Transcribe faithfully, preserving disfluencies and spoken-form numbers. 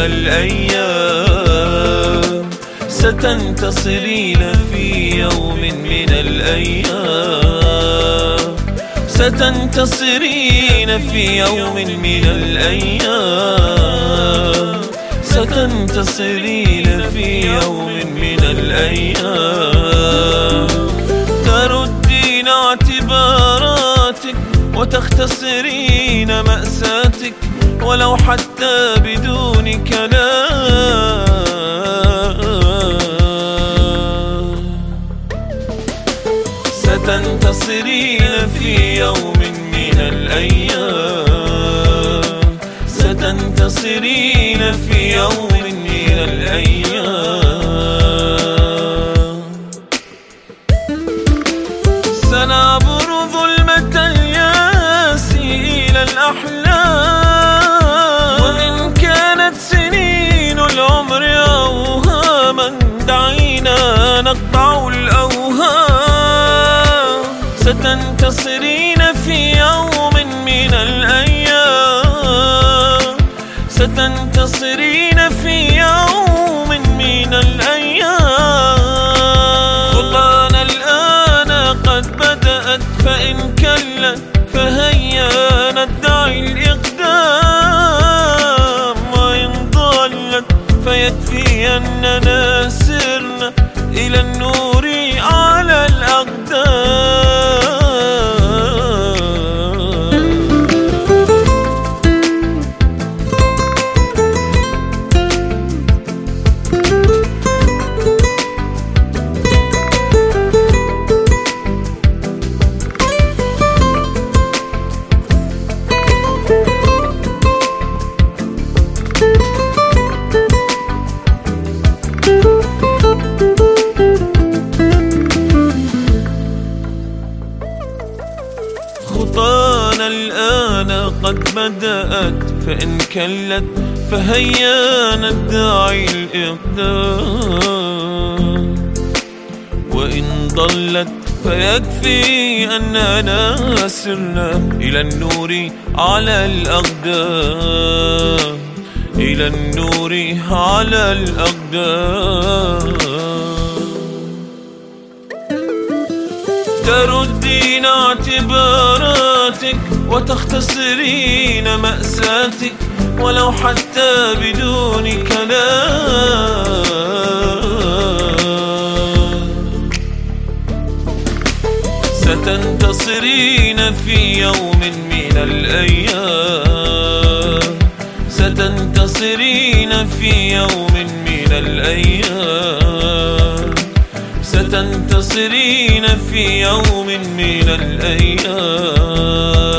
الأيام، ستنتصرين في يوم من الأيام، ستنتصرين في يوم من الأيام، ستنتصرين في يوم من الأيام. تردين اعتباراتك وتختصرين مأساتك ولو حتى بدون كلام. ستنتصرين في يوم من الأيام، ستنتصرين في يوم من الأيام. سنعبر ظلمة الياس إلى الأحلام، وإن كانت سنين العمر أوهاما دعينا نقطع الأوهام. ستنتصرين في يوم من الأيام، ستنتصرين في يوم من الأيام. خطانا الآن قد بدأت، فإن كلت فهيا ندعي الإقدام، وإن ضلت فيكفي أننا سرنا إلى النور على الأقدام. خطانا الآن قد بدأت، فإن كلت فهيا ندعي الإقدام، وإن ضلت فيكفي أننا سرنا إلى النور على الأقدام، إلى النور على الأقدام. تردين اعتباراتك وتختصرين مأساتك ولو حتى بدون كلام. ستنتصرين في يوم من الأيام، ستنتصرين في يوم من الأيام، ستنتصرين في يوم من الأيام.